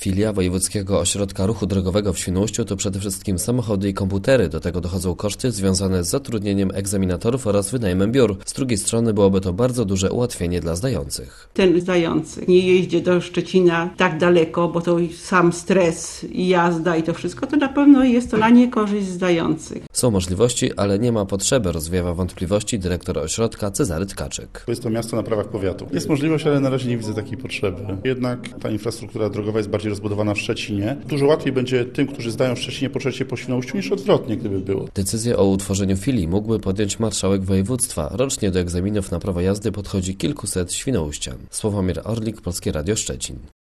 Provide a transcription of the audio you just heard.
Filia Wojewódzkiego Ośrodka Ruchu Drogowego w Świnoujściu to przede wszystkim samochody i komputery. Do tego dochodzą koszty związane z zatrudnieniem egzaminatorów oraz wynajmem biur. Z drugiej strony byłoby to bardzo duże ułatwienie dla zdających. Ten zdający nie jeździ do Szczecina tak daleko, bo to sam stres i jazda i to wszystko, to na pewno jest to na niekorzyść zdających. Są możliwości, ale nie ma potrzeby, rozwiewa wątpliwości dyrektor ośrodka Cezary Tkaczyk. To jest to miasto na prawach powiatu. Jest możliwość, ale na razie nie widzę takiej potrzeby. Jednak ta infrastruktura drogowa jest bardziej rozbudowana w Szczecinie. Dużo łatwiej będzie tym, którzy zdają w Szczecinie po trzecie po Świnoujściu, niż odwrotnie, gdyby było. Decyzję o utworzeniu filii mógłby podjąć marszałek województwa. Rocznie do egzaminów na prawo jazdy podchodzi kilkuset świnoujścian. Sławomir Orlik, Polskie Radio Szczecin.